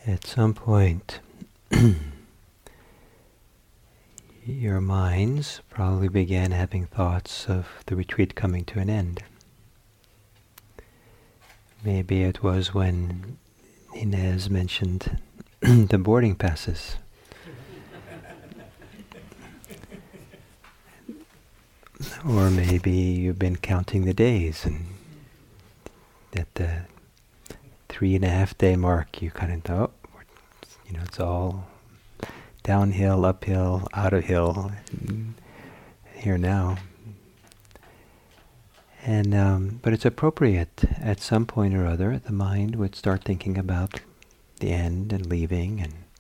At some point, your minds probably began having thoughts of the retreat coming to an end. Maybe it was when Inez mentioned the boarding passes. Or maybe you've been counting the days, and at the 3.5 day mark you kind of thought, it's all downhill, uphill, out of hill, here now. And but it's appropriate at some point or other the mind would start thinking about the end and leaving,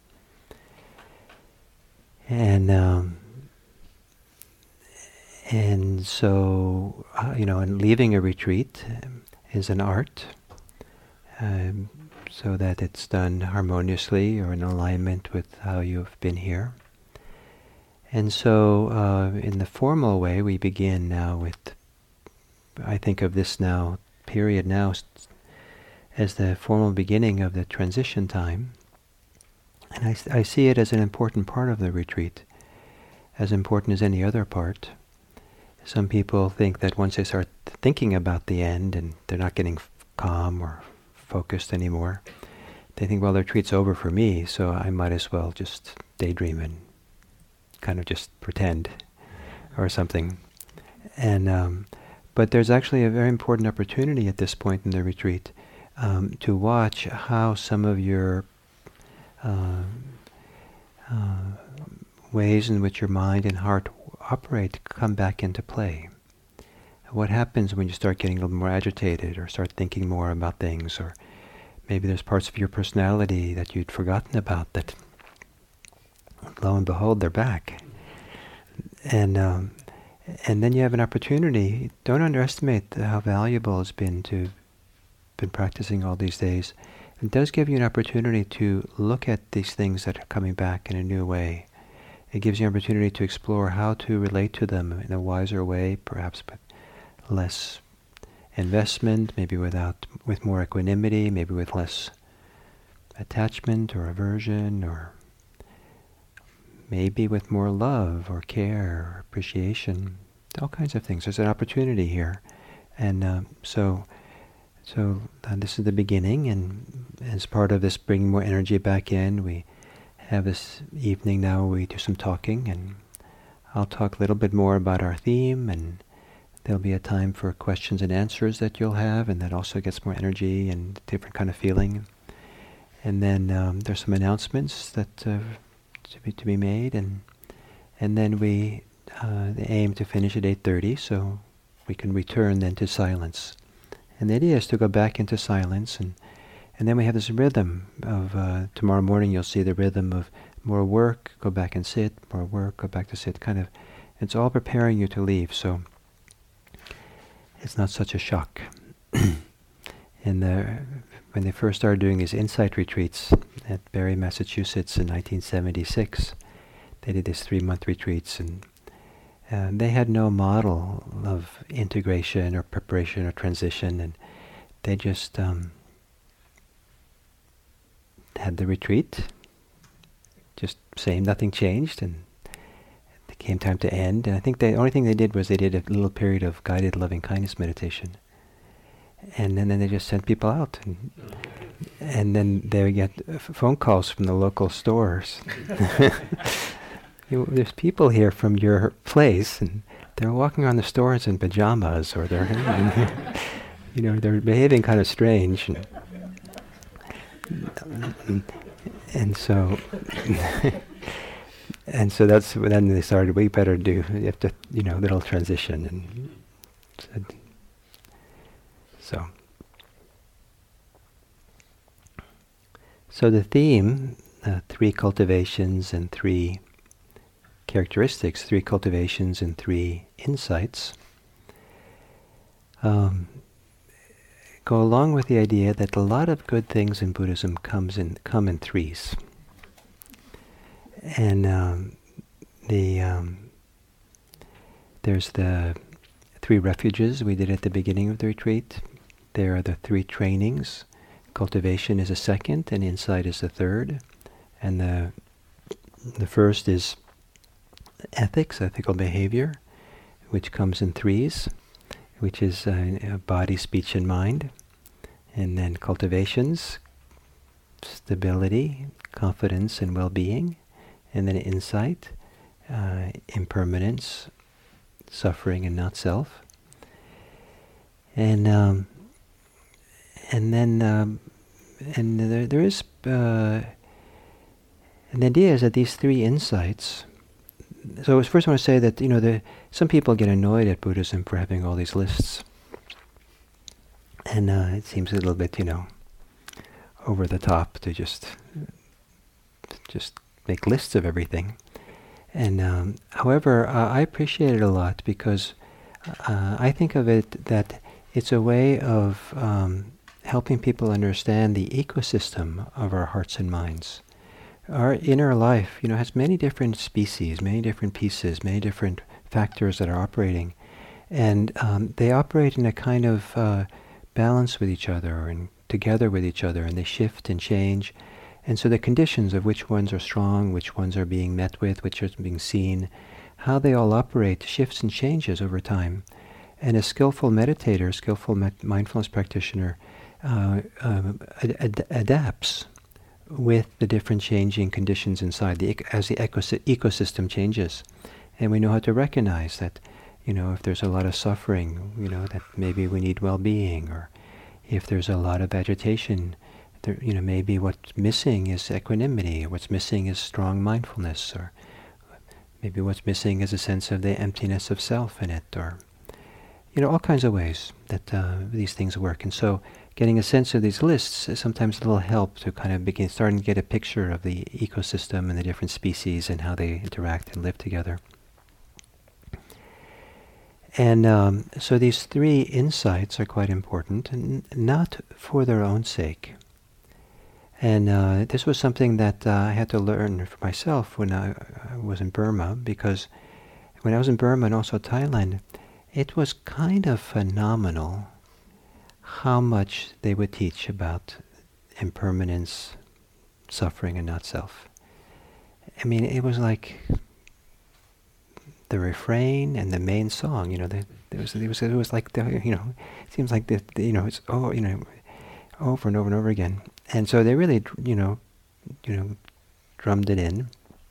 and so and leaving a retreat is an art, so that it's done harmoniously or in alignment with how you've been here. And so in the formal way, we begin now with, I think of this now, period now, as the formal beginning of the transition time. And I see it as an important part of the retreat, as important as any other part. Some people think that once they start thinking about the end and they're not getting calm or focused anymore, they think, well, the retreat's over for me, so I might as well just daydream and kind of just pretend or something. And but there's actually a very important opportunity at this point in the retreat to watch how some of your ways in which your mind and heart operate come back into play. What happens when you start getting a little more agitated or start thinking more about things, or maybe there's parts of your personality that you'd forgotten about that, lo and behold, they're back. And then you have an opportunity. Don't underestimate how valuable it's been practicing all these days. It does give you an opportunity to look at these things that are coming back in a new way. It gives you an opportunity to explore how to relate to them in a wiser way, perhaps with less investment, maybe with more equanimity, maybe with less attachment or aversion, or maybe with more love or care or appreciation, all kinds of things. There's an opportunity here. And so this is the beginning, and as part of this bringing more energy back in, we have this evening now where we do some talking, and I'll talk a little bit more about our theme, and there'll be a time for questions and answers that you'll have, and that also gets more energy and different kind of feeling. And then there's some announcements that to be made, and then we aim to finish at 8:30, so we can return then to silence. And the idea is to go back into silence, and then we have this rhythm of tomorrow morning. You'll see the rhythm of more work, go back and sit, more work, go back to sit. Kind of, it's all preparing you to leave, so it's not such a shock. And when they first started doing these insight retreats at Barre, Massachusetts in 1976, they did these 3-month retreats, and they had no model of integration or preparation or transition, and they just had the retreat, just same, nothing changed, and it came time to end. And I think the only thing they did was they did a little period of guided loving kindness meditation, and then they just sent people out, and then they would get phone calls from the local stores. There's people here from your place, and they're walking around the stores in pajamas, or they're they're behaving kind of strange. And so that's when they started. We better you have to little transition, and so the theme, 3 cultivations and 3 characteristics, 3 cultivations and 3 insights, go along with the idea that a lot of good things in Buddhism come in threes. And there's the 3 refuges we did at the beginning of the retreat. There are the 3 trainings, cultivation is a second, and insight is the third. And the first is ethics, ethical behavior, which comes in threes, which is body, speech, and mind. And then cultivations, stability, confidence, and well-being. And then insight, impermanence, suffering, and not self. And then there is and the idea is that these three insights. So first I want to say that some people get annoyed at Buddhism for having all these lists, and it seems a little bit over the top to just make lists of everything. And however, I appreciate it a lot because I think of it that it's a way of helping people understand the ecosystem of our hearts and minds. Our inner life, has many different species, many different pieces, many different factors that are operating, and they operate in a kind of balance with each other and together with each other, and they shift and change. And so the conditions of which ones are strong, which ones are being met with, which are being seen, how they all operate shifts and changes over time. And a skillful meditator, skillful mindfulness practitioner adapts with the different changing conditions inside, as the ecosystem changes. And we know how to recognize that, if there's a lot of suffering, that maybe we need well-being, or if there's a lot of agitation, maybe what's missing is equanimity, or what's missing is strong mindfulness, or maybe what's missing is a sense of the emptiness of self in it, or all kinds of ways that these things work. And so getting a sense of these lists is sometimes a little help to kind of starting to get a picture of the ecosystem and the different species and how they interact and live together. And so these three insights are quite important, and not for their own sake. And this was something that I had to learn for myself when I was in Burma, because when I was in Burma and also Thailand, it was kind of phenomenal how much they would teach about impermanence, suffering, and not self. I mean, it was like the refrain and the main song. It was like it seems like it's over and over and over again. And so they really drummed it in.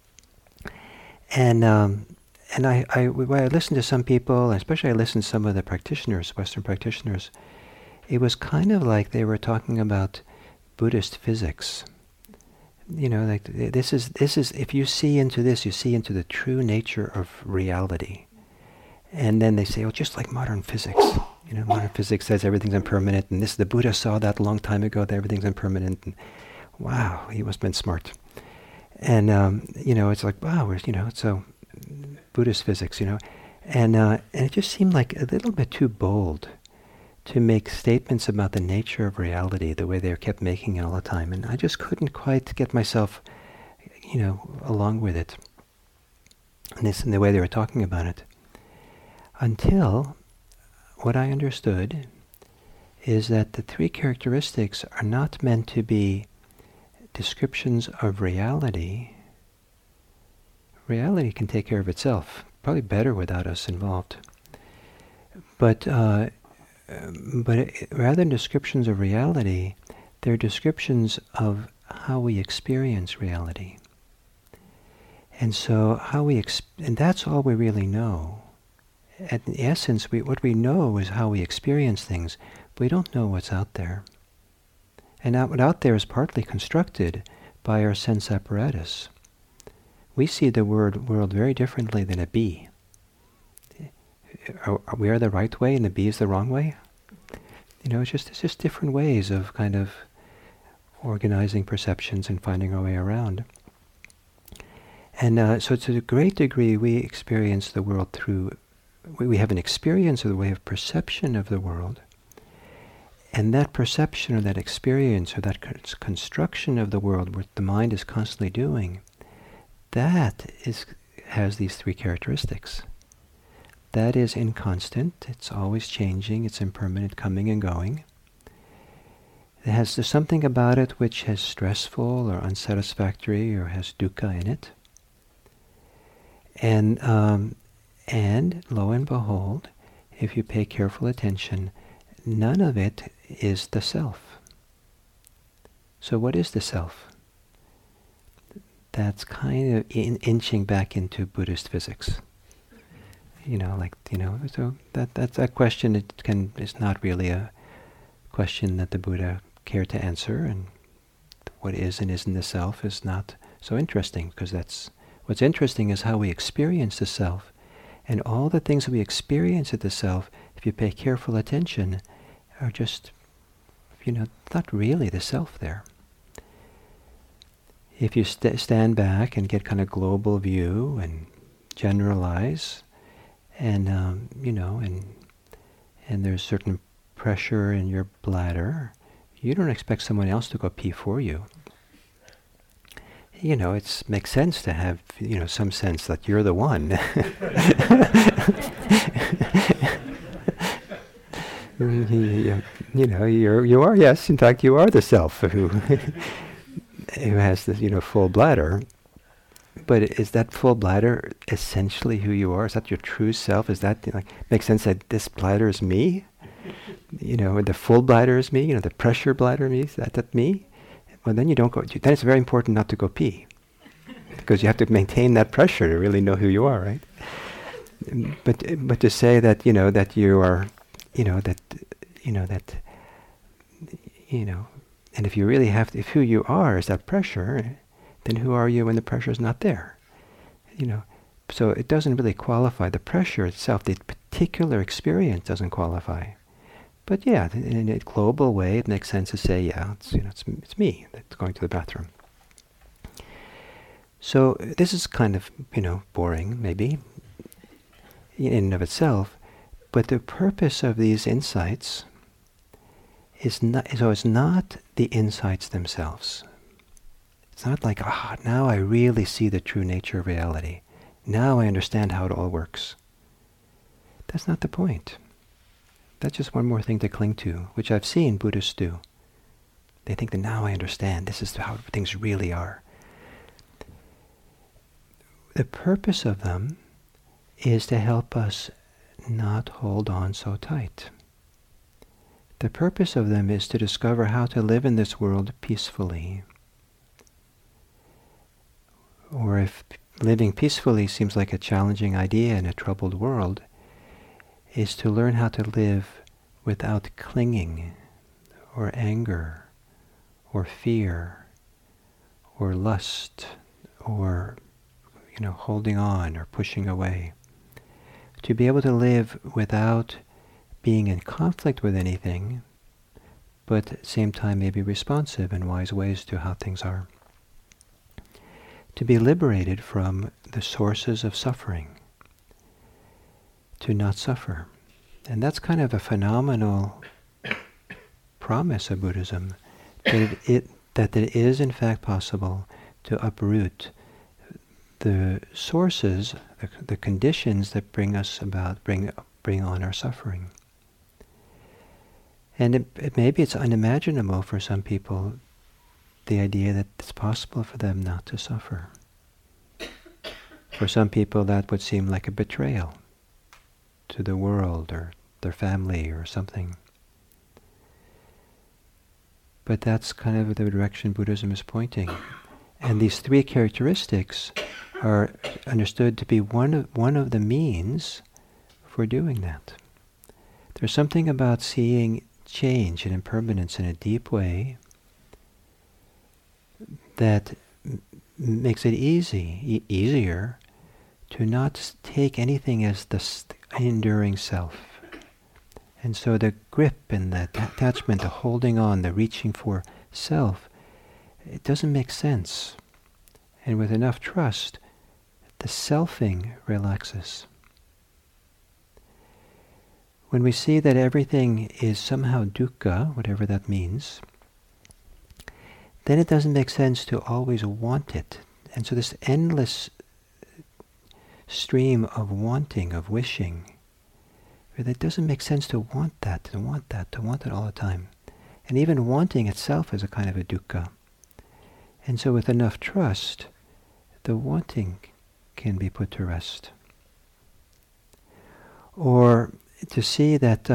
And I listened to some people, especially I listened to some of the practitioners, Western practitioners. It was kind of like they were talking about Buddhist physics. Like this is if you see into this, you see into the true nature of reality. And then they say, just like modern physics. Modern physics says everything's impermanent, and the Buddha saw that a long time ago, that everything's impermanent. And wow, he must have been smart. And it's like, wow, so Buddhist physics, and it just seemed like a little bit too bold to make statements about the nature of reality the way they kept making it all the time. And I just couldn't quite get myself, along with it. And the way they were talking about it. Until what I understood is that the three characteristics are not meant to be descriptions of reality. Reality can take care of itself, probably better without us involved. But rather than descriptions of reality, they're descriptions of how we experience reality. And so and that's all we really know. In essence, what we know is how we experience things, but we don't know what's out there. And what out there is partly constructed by our sense apparatus. We see the world very differently than a bee. Are we the right way and the bee is the wrong way? It's just different ways of kind of organizing perceptions and finding our way around. And so to a great degree we experience the world we have an experience of the way of perception of the world. And that perception or that experience or that construction of the world, what the mind is constantly doing, that has these three characteristics. That is inconstant, it's always changing, it's impermanent, coming and going. There's something about it which is stressful or unsatisfactory or has dukkha in it. And lo and behold, if you pay careful attention, none of it is the self. So what is the self? That's kind of inching back into Buddhist physics. So that's a question is not really a question that the Buddha cared to answer, and what is and isn't the self is not so interesting, because what's interesting is how we experience the self, and all the things that we experience at the self, if you pay careful attention, are just, not really the self there. If you stand back and get kind of global view and generalize, and and there's certain pressure in your bladder, you don't expect someone else to go pee for you. It makes sense to have, some sense that you're the one. You are, yes, in fact, you are the self who has this, full bladder. But is that full bladder essentially who you are? Is that your true self? Is that, makes sense that this bladder is me? The full bladder is me, the pressure bladder me, is that me? Well, then you don't go, then it's very important not to go pee. Because you have to maintain that pressure to really know who you are, right? But to say that, that you are, and if you really if who you are is that pressure, then who are you when the pressure is not there? So it doesn't really qualify. The pressure itself, the particular experience doesn't qualify. But yeah, in a global way, it makes sense to say, yeah, it's me that's going to the bathroom. So this is kind of, boring, maybe, in and of itself. But the purpose of these insights is not the insights themselves. It's not like, now I really see the true nature of reality. Now I understand how it all works. That's not the point. That's just one more thing to cling to, which I've seen Buddhists do. They think that now I understand, this is how things really are. The purpose of them is to help us not hold on so tight. The purpose of them is to discover how to live in this world peacefully. Or if living peacefully seems like a challenging idea in a troubled world, is to learn how to live without clinging, or anger, or fear, or lust, or holding on or pushing away. To be able to live without being in conflict with anything, but at the same time maybe responsive in wise ways to how things are. To be liberated from the sources of suffering. To not suffer. And that's kind of a phenomenal promise of Buddhism, that it is in fact possible to uproot the sources, the conditions that bring on our suffering. And maybe it's unimaginable for some people, the idea that it's possible for them not to suffer. For some people that would seem like a betrayal to the world or their family or something. But that's kind of the direction Buddhism is pointing. And these three characteristics are understood to be one of the means for doing that. There's something about seeing change and impermanence in a deep way that makes it easier to not take anything as the enduring self. And so the grip and the attachment, the holding on, the reaching for self, it doesn't make sense. And with enough trust, the selfing relaxes. When we see that everything is somehow dukkha, whatever that means, then it doesn't make sense to always want it. And so this endless stream of wanting, of wishing, it doesn't make sense to want that, to want that, to want it all the time. And even wanting itself is a kind of a dukkha. And so with enough trust, the wanting can be put to rest. Or to see that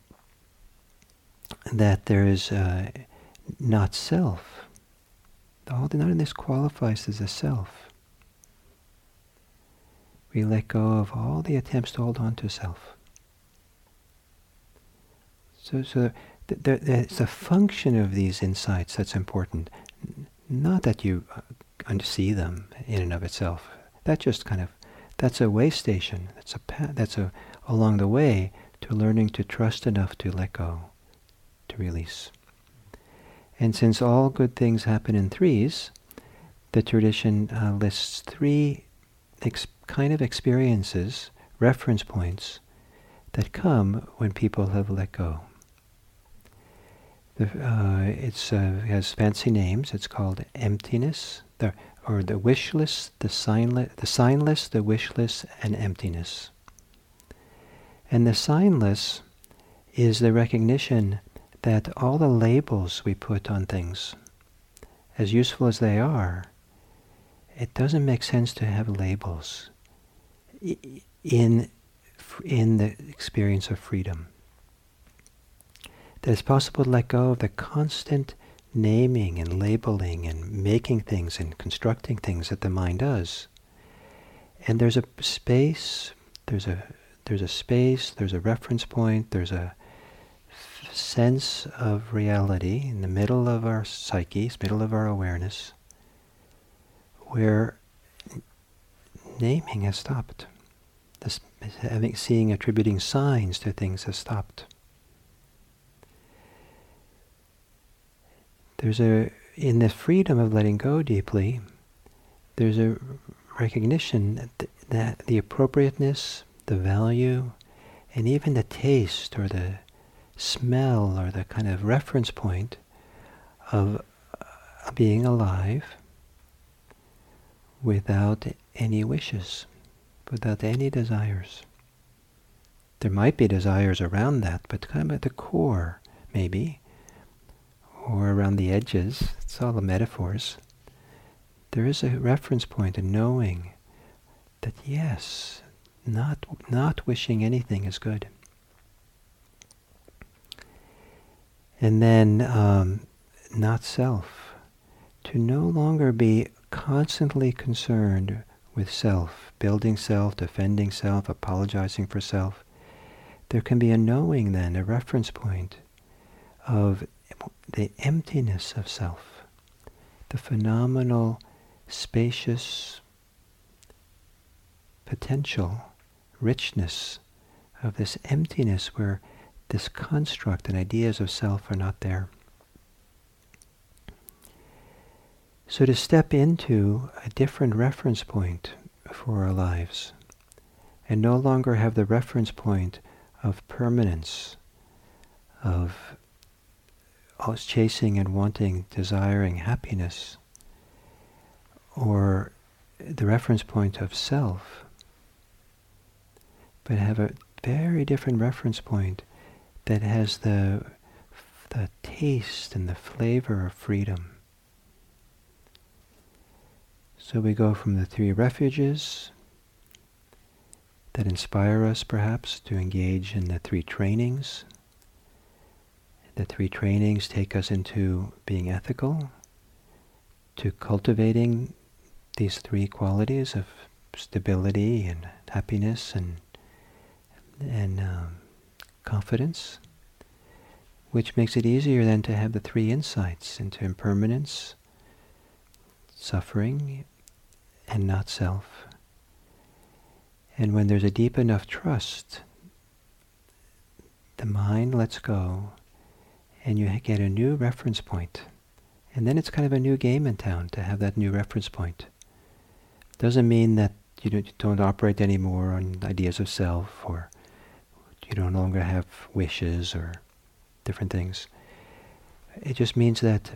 that there is not self. None of this qualifies as a self. We let go of all the attempts to hold on to self. So it's the function of these insights that's important. Not that you see them in and of itself. That's a way station. That's along the way to learning to trust enough to let go, to release. And since all good things happen in threes, the tradition lists three kind of experiences, reference points, that come when people have let go. It has fancy names. It's called emptiness, the wishless, the signless, the wishless, and emptiness. And the signless is the recognition that all the labels we put on things, as useful as they are, it doesn't make sense to have labels in the experience of freedom. That it's possible to let go of the constant naming and labeling and making things and constructing things that the mind does. And there's a space, there's a reference point, there's a sense of reality in the middle of our psyches, middle of our awareness, where naming has stopped. Attributing signs to things has stopped. In the freedom of letting go deeply, there's a recognition that the appropriateness, the value, and even the taste or the smell or the kind of reference point of being alive without any wishes, without any desires. There might be desires around that, but kind of at the core, maybe, or around the edges. It's all the metaphors. There is a reference point, a knowing that yes, not wishing anything is good. And then not self. To no longer be constantly concerned with self, building self, defending self, apologizing for self. There can be a knowing then, a reference point of the emptiness of self, the phenomenal, spacious potential, richness of this emptiness where this construct and ideas of self are not there. So to step into a different reference point for our lives and no longer have the reference point of permanence, of always chasing and wanting, desiring happiness, or the reference point of self, but have a very different reference point that has the taste and the flavor of freedom. So we go from the three refuges that inspire us perhaps to engage in the three trainings. The three trainings take us into being ethical, to cultivating these three qualities of stability and happiness and confidence, which makes it easier then to have the three insights into impermanence, suffering, and not self. And when there's a deep enough trust, the mind lets go and you get a new reference point. And then it's kind of a new game in town to have that new reference point. Doesn't mean that you don't operate anymore on ideas of self, or you no longer have wishes or different things. It just means that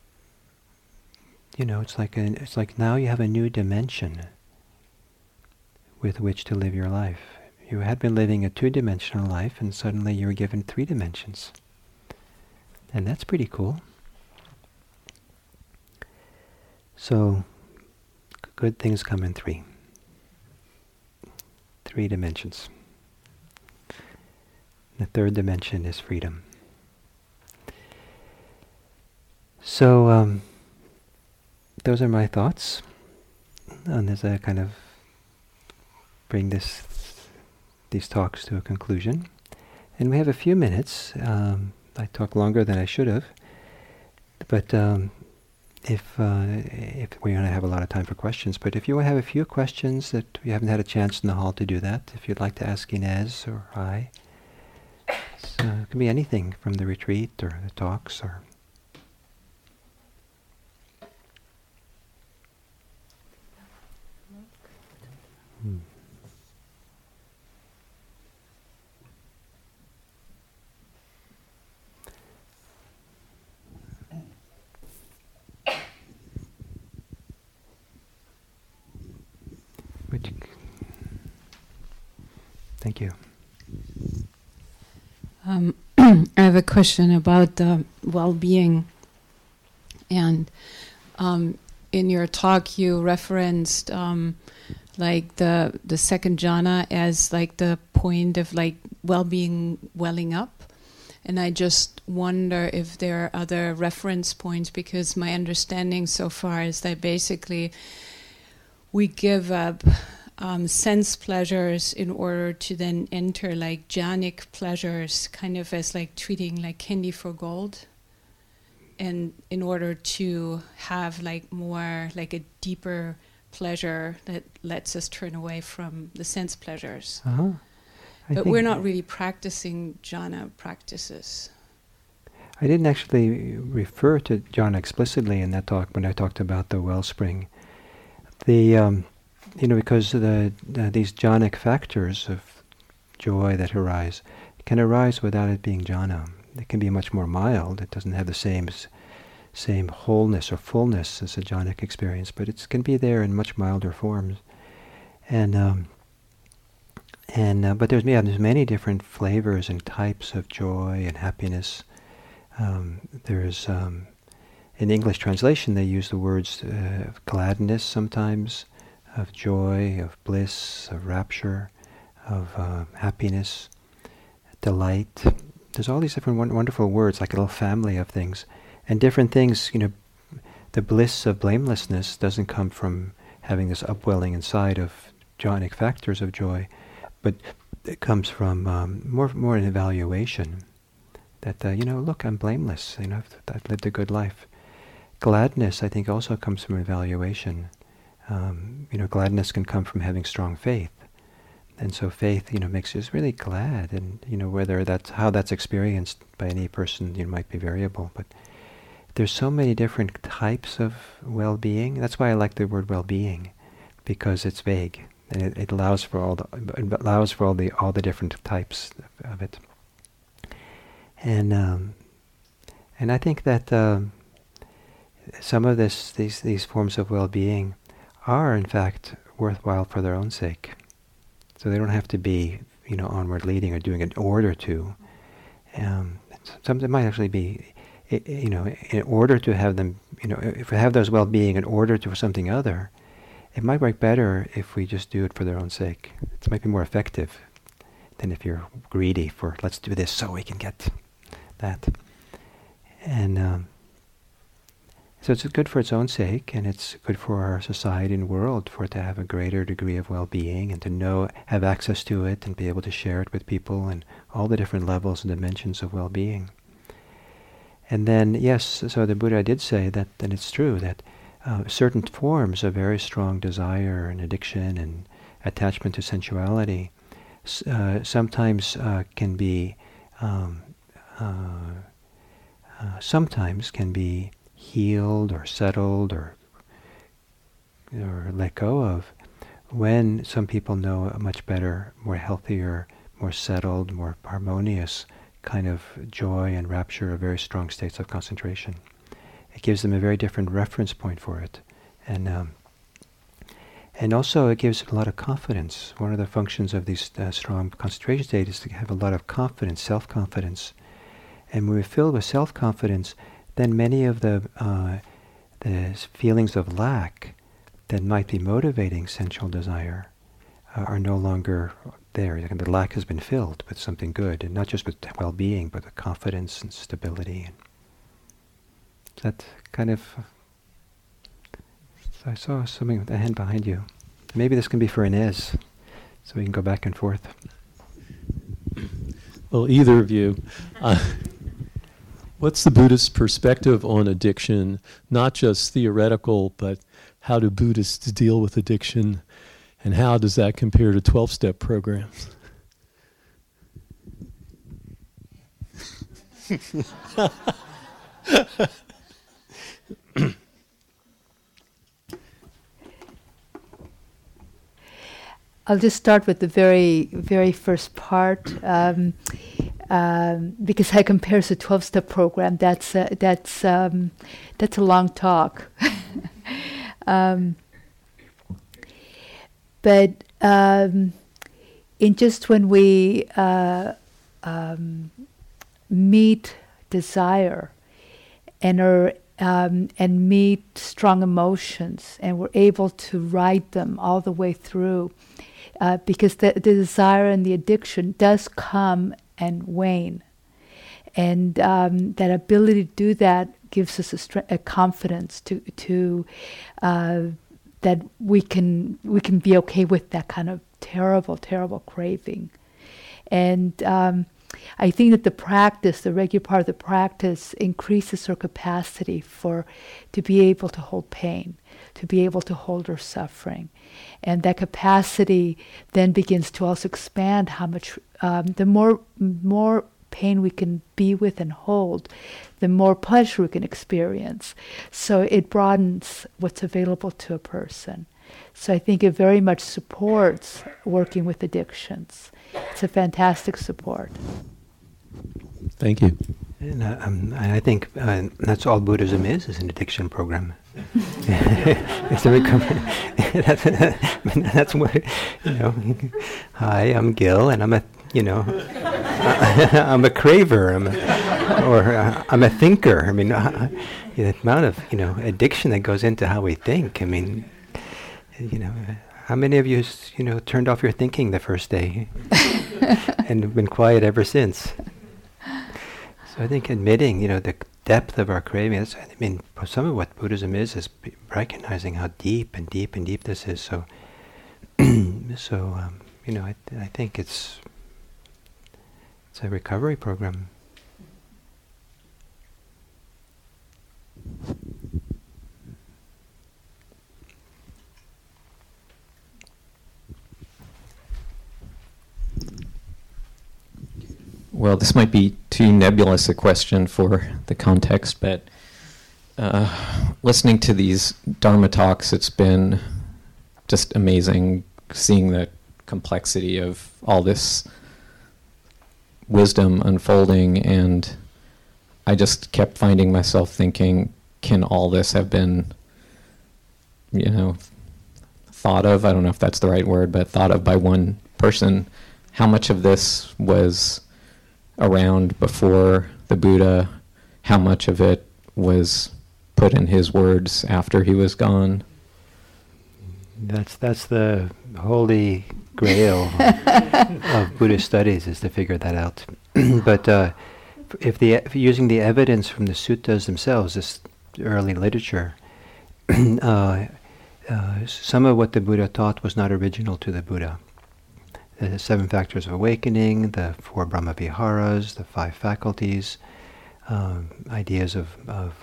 it's like now you have a new dimension with which to live your life. You had been living a two-dimensional life, and suddenly you were given 3 dimensions. And that's pretty cool. So, good things come in three dimensions. The third dimension is freedom. So, those are my thoughts. And as I kind of bring these talks to a conclusion. And we have a few minutes. I talked longer than I should have. But if we're going to have a lot of time for questions, but if you have a few questions that we haven't had a chance in the hall to do that, if you'd like to ask Inez or I, it can be anything from the retreat or the talks or... Thank you. I have a question about well-being. And in your talk, you referenced like the second jhana as like the point of like well-being welling up. And I just wonder if there are other reference points, because my understanding so far is that basically we give up sense pleasures in order to then enter like jhanic pleasures, kind of as like treating like candy for gold, and in order to have like more like a deeper pleasure that lets us turn away from the sense pleasures. But we're not really practicing jhana practices. I didn't actually refer to jhana explicitly in that talk when I talked about the wellspring. Because these jhanic factors of joy that arise can arise without it being jhana. It can be much more mild. It doesn't have the same wholeness or fullness as a jhanic experience, but it can be there in much milder forms. But there's many different flavors and types of joy and happiness. There's in English translation they use the words of gladness sometimes, of joy, of bliss, of rapture, of happiness, delight. There's all these different wonderful words, like a little family of things. And different things, the bliss of blamelessness doesn't come from having this upwelling inside of jhanic factors of joy, but it comes from more an evaluation that, look, I'm blameless, I've lived a good life. Gladness, I think, also comes from evaluation. Gladness can come from having strong faith. And so faith, makes us really glad. And, whether how that's experienced by any person, might be variable. But there's so many different types of well-being. That's why I like the word well-being, because it's vague. And it allows for all the different types of it. And I think that some of these forms of well-being are in fact worthwhile for their own sake. So they don't have to be, onward leading or doing it in order to. Some might actually be, in order to have them, if we have those well-being in order to for something other, it might work better if we just do it for their own sake. It might be more effective than if you're greedy for, let's do this so we can get that. And so it's good for its own sake, and it's good for our society and world for it to have a greater degree of well-being and to have access to it and be able to share it with people and all the different levels and dimensions of well-being. And then, yes, so the Buddha did say that, and it's true, that certain forms of very strong desire and addiction and attachment to sensuality sometimes can be healed or settled or let go of when some people know a much better, more healthier, more settled, more harmonious kind of joy and rapture of very strong states of concentration. It gives them a very different reference point for it. And also it gives a lot of confidence. One of the functions of these strong concentration states is to have a lot of confidence, self-confidence. And when we're filled with self-confidence, then many of the feelings of lack that might be motivating sensual desire are no longer there. The lack has been filled with something good, and not just with well-being, but with confidence and stability. And that kind of... So I saw something with a hand behind you. Maybe this can be for Inez, so we can go back and forth. Well, either of you. What's the Buddhist perspective on addiction? Not just theoretical, but how do Buddhists deal with addiction, and how does that compare to 12-step programs? I'll just start with the very, very first part, because I compare the 12-step program. That's a long talk. But in just when we meet desire and meet strong emotions, and we're able to ride them all the way through, because the desire and the addiction does come and wane, and that ability to do that gives us a confidence to that we can be okay with that kind of terrible craving. And I think that the regular part of the practice, increases our capacity to be able to hold pain, to be able to hold our suffering. And that capacity then begins to also expand how much, the more pain we can be with and hold, the more pleasure we can experience. So it broadens what's available to a person. So I think it very much supports working with addictions. It's a fantastic support. Thank you. And I think that's all Buddhism is an addiction program. It's a recovery. That's what, Hi, I'm Gil, and I'm a craver. I'm a thinker. I mean, the amount of addiction that goes into how we think. I mean, how many of you turned off your thinking the first day and have been quiet ever since? So I think admitting, the depth of our craving. Some of what Buddhism is recognizing how deep and deep and deep this is. So, I think it's a recovery program. Well, this might be too nebulous a question for the context, but listening to these Dharma talks, it's been just amazing seeing the complexity of all this wisdom unfolding, and I just kept finding myself thinking, can all this have been, thought of? I don't know if that's the right word, but thought of by one person. How much of this was around before the Buddha? How much of it was put in his words after he was gone? That's the holy grail of Buddhist studies, is to figure that out. But if using the evidence from the suttas themselves, this early literature, some of what the Buddha taught was not original to the Buddha. The 7 factors of awakening, the 4 Brahmaviharas, the 5 faculties, ideas of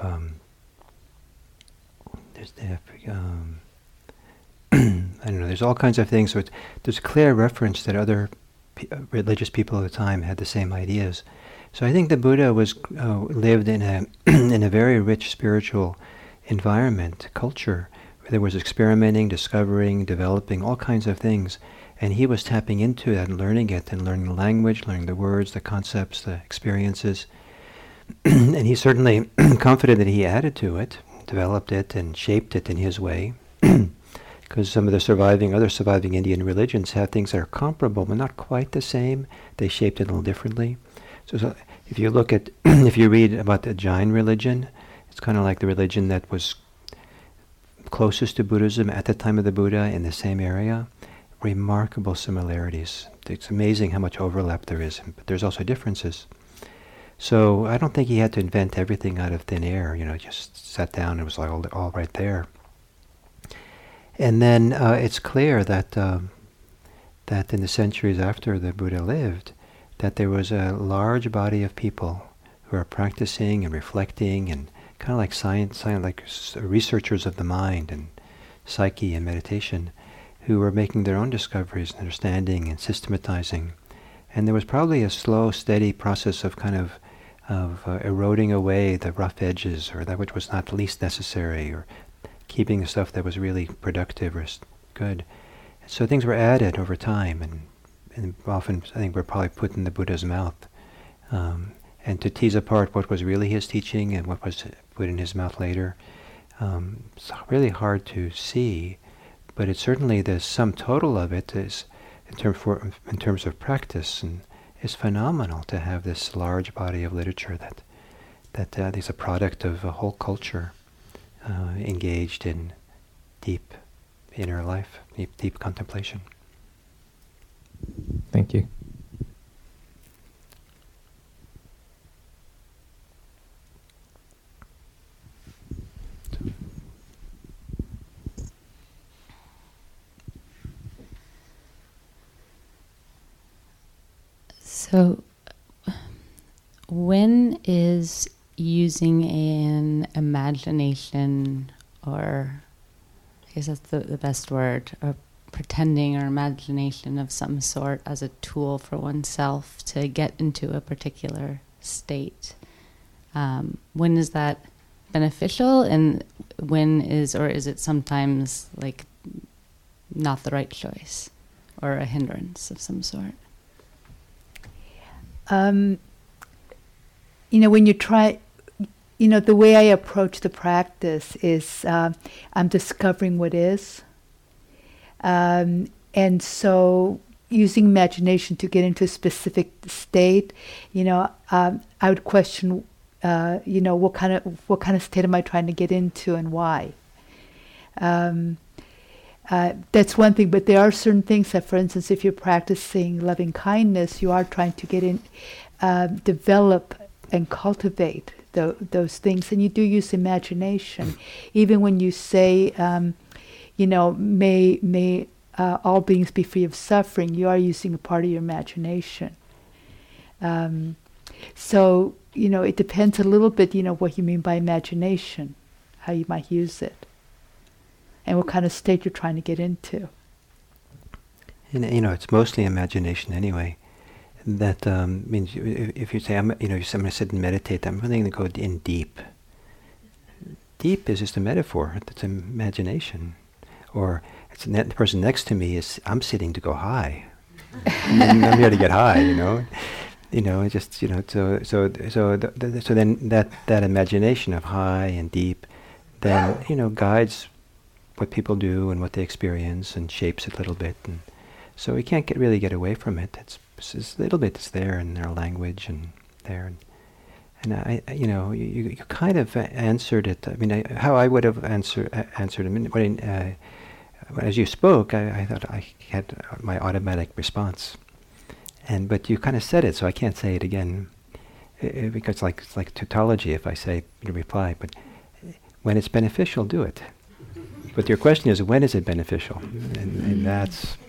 I don't know, there's all kinds of things. So there's clear reference that other religious people at the time had the same ideas. So I think the Buddha lived in a very rich spiritual environment, culture, where there was experimenting, discovering, developing all kinds of things. And he was tapping into that and learning it, and learning the language, learning the words, the concepts, the experiences. And he's certainly confident that he added to it, developed it, and shaped it in his way. Because some of the other surviving Indian religions have things that are comparable, but not quite the same. They shaped it a little differently. So if you look at, if you read about the Jain religion, it's kind of like the religion that was closest to Buddhism at the time of the Buddha in the same area. Remarkable similarities. It's amazing how much overlap there is, but there's also differences. So I don't think he had to invent everything out of thin air, just sat down and it was like all right there. And then it's clear that that in the centuries after the Buddha lived, that there was a large body of people who are practicing and reflecting and kind of like science like researchers of the mind and psyche and meditation, who were making their own discoveries and understanding and systematizing. And there was probably a slow, steady process of kind of eroding away the rough edges, or that which was not least necessary, or keeping the stuff that was really productive or good. So things were added over time, and often I think were probably put in the Buddha's mouth. And to tease apart what was really his teaching and what was put in his mouth later, it's really hard to see. But it's certainly the sum total of it is, in terms of practice, and is phenomenal to have this large body of literature that is a product of a whole culture engaged in deep inner life, deep contemplation. Thank you. So, when is using an imagination, or I guess that's the best word, or pretending or imagination of some sort as a tool for oneself to get into a particular state, when is that beneficial, and when is it sometimes like not the right choice or a hindrance of some sort? When you try, the way I approach the practice is I'm discovering what is. And so using imagination to get into a specific state, I would question, what kind of state am I trying to get into and why? That's one thing, but there are certain things that, for instance, if you're practicing loving kindness, you are trying to get in, develop and cultivate those things, and you do use imagination. Even when you say, may all beings be free of suffering, you are using a part of your imagination. So, it depends a little bit, what you mean by imagination, how you might use it, and what kind of state you're trying to get into. And, it's mostly imagination anyway. That means if you say, I'm going to sit and meditate, I'm really going to go in deep. Deep is just a metaphor. It's imagination. Or the person next to me is, I'm sitting to go high. I'm here to get high, It just, so then that imagination of high and deep, then, guides what people do and what they experience and shapes it a little bit. And so we can't really get away from it. It's a little bit is there in their language and there. And I you kind of answered it. I mean, how I would have answered it. As you spoke, I thought I had my automatic response. But you kind of said it, so I can't say it again. Because it's like tautology if I say the reply. But when it's beneficial, do it. But your question is, when is it beneficial? And that's,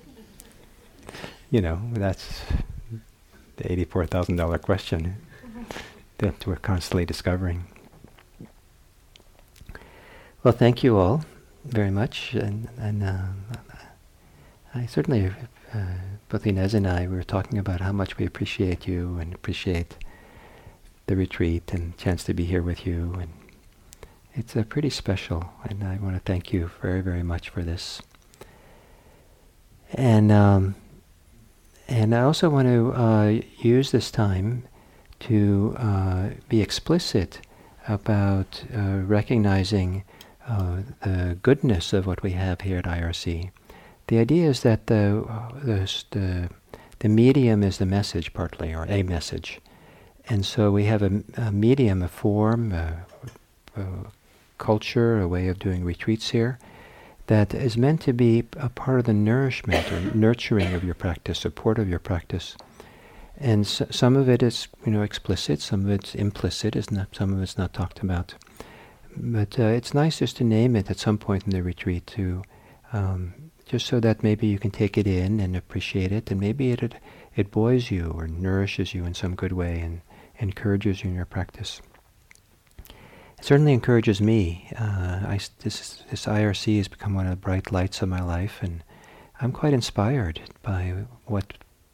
that's the $84,000 question that we're constantly discovering. Well, thank you all very much. And I certainly, both Inez and I, we were talking about how much we appreciate you and appreciate the retreat and chance to be here with you. And it's pretty special, and I want to thank you very, very much for this. And I also want to use this time to be explicit about recognizing the goodness of what we have here at IRC. The idea is that the medium is the message partly, or a message, And so we have a medium, a form, a culture, a way of doing retreats here that is meant to be a part of the nourishment or nurturing of your practice, support of your practice. And some of it is, explicit, some of it's implicit, some of it's not talked about. But it's nice just to name it at some point in the retreat, to just so that maybe you can take it in and appreciate it, and maybe it buoys you or nourishes you in some good way and encourages you in your practice. It certainly encourages me. This IRC has become one of the bright lights of my life, and I'm quite inspired by what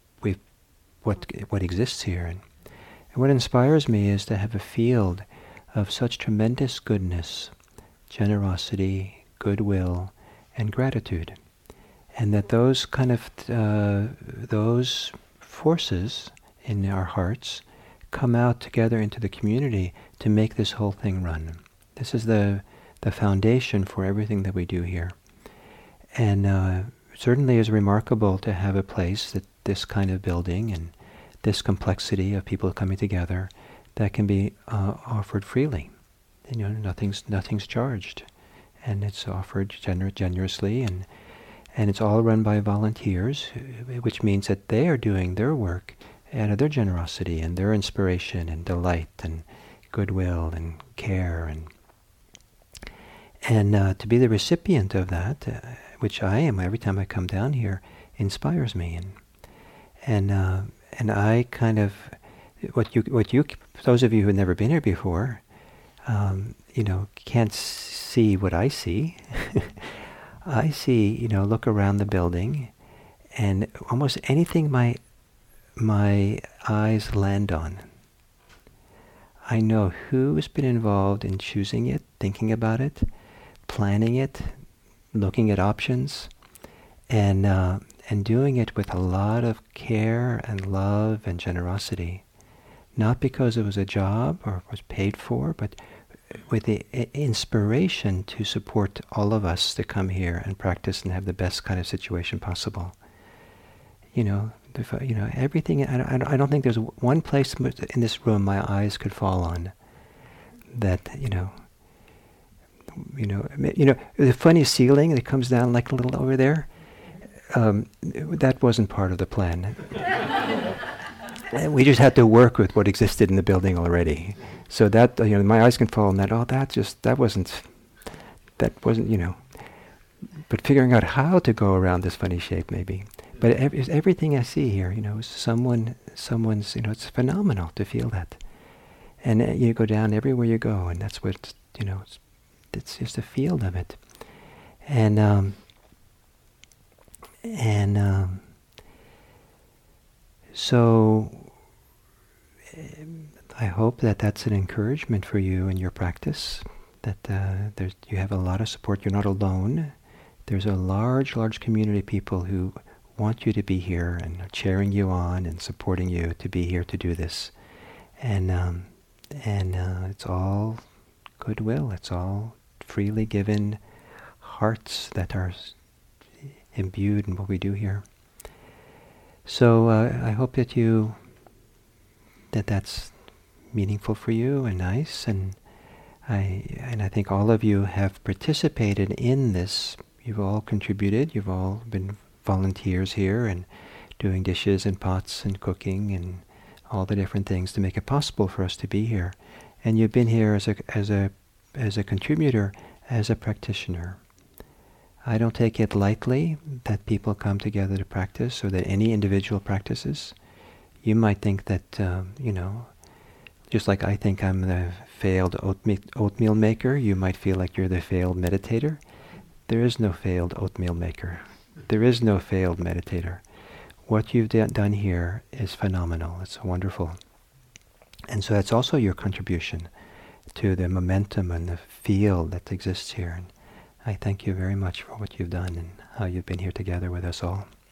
exists here. And what inspires me is to have a field of such tremendous goodness, generosity, goodwill, and gratitude, and that those kind of those forces in our hearts come out together into the community to make this whole thing run. This is the foundation for everything that we do here. And certainly is remarkable to have a place that this kind of building and this complexity of people coming together that can be offered freely. Nothing's charged, and it's offered generously, and it's all run by volunteers, which means that they are doing their work out of their generosity and their inspiration and delight and goodwill and care, and to be the recipient of that, which I am every time I come down here, inspires me, and I kind of what you those of you who have never been here before, can't see what I see. I see, look around the building, and almost anything my eyes land on, I know who's been involved in choosing it, thinking about it, planning it, looking at options, and doing it with a lot of care and love and generosity. Not because it was a job or was paid for, but with the inspiration to support all of us to come here and practice and have the best kind of situation possible. Everything. I don't think there's one place in this room my eyes could fall on that. The funny ceiling that comes down like a little over there. That wasn't part of the plan. We just had to work with what existed in the building already. So that, my eyes can fall on that. Oh, that wasn't. But figuring out how to go around this funny shape, maybe. But everything I see here, is someone's. It's phenomenal to feel that. And you go down everywhere you go, and that's what it's just a field of it. So I hope that that's an encouragement for you in your practice, that you have a lot of support. You're not alone. There's a large community of people who want you to be here and are cheering you on and supporting you to be here to do this. And it's all goodwill. It's all freely given hearts that are imbued in what we do here. So I hope that that's meaningful for you and nice, and I think all of you have participated in this. You've all contributed. You've all been volunteers here and doing dishes and pots and cooking and all the different things to make it possible for us to be here. And you've been here as a contributor, as a practitioner. I don't take it lightly that people come together to practice, or that any individual practices. You might think that, just like I think I'm the failed oatmeal maker, you might feel like you're the failed meditator. There is no failed oatmeal maker. There is no failed meditator. What you've done here is phenomenal. It's wonderful. And so that's also your contribution to the momentum and the field that exists here. And I thank you very much for what you've done and how you've been here together with us all.